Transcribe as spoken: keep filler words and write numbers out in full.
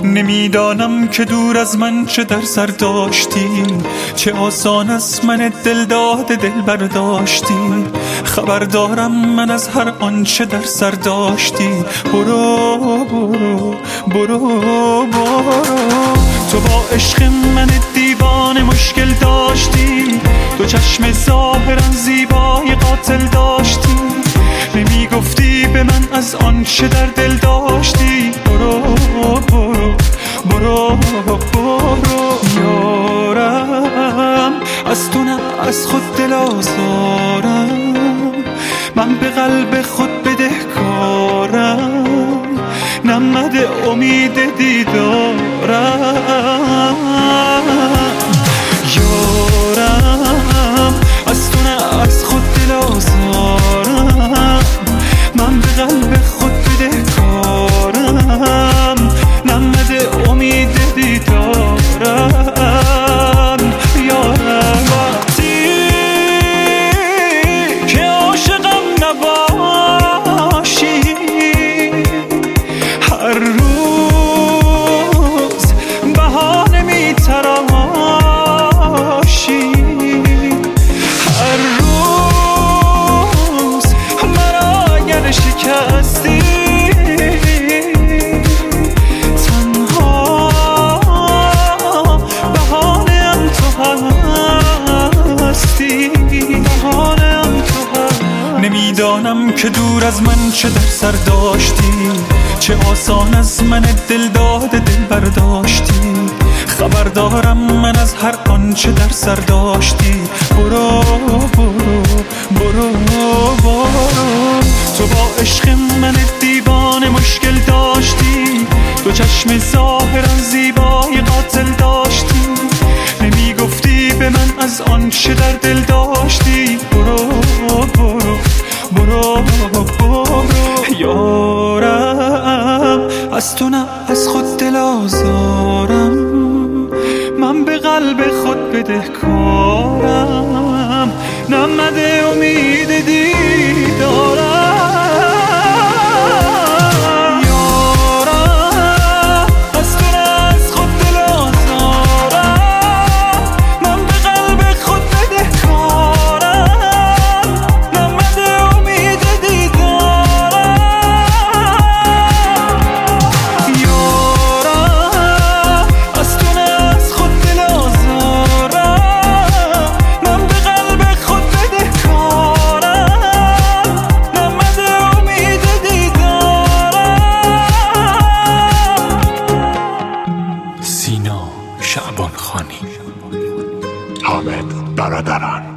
نمیدانم که دور از من چه در سر داشتی، چه آسان است من دل داده دل برداشتی. خبر دارم من از هر آنچه در سر داشتی. برو برو برو برو، تو با عشق من دیوانه مشکل داشتی. دو چشم ظاهرا زیبای قاتل داشتی، نمی گفتی به من از آنچه در دل داشتی. برو برو برو برو یارم، از تو نه از خود دل آزارم، من به قلب خود بدهکارم، نمده امید دیدارم. یارم از تو نه از خود دل آزارم، من به قلب خود بدهکارم، نمده امید دیدارم. یارم وقتی که عاشقم نباشی، هر روز بهانه میتراشی، هر روز مرا اگر شکستی، نمیدانم که دور از من چه در سر داشتی، چه آسان از من دل داده دل برداشتی. خبر دارم من از هر آنچه در سر داشتی. برو برو برو برو، تو با عشق من دیوانه مشکل داشتی. دو چشم ظاهرا زیبای قاتل داشتی، نمی گفتی به من از آنچه در دل داشتی. برو برو برو برو یارم، از تو نه از خود دل آزارم، من به قلب خود بدهکارم، نمده امید دیدارم. شعبان خانی. حامد برادران.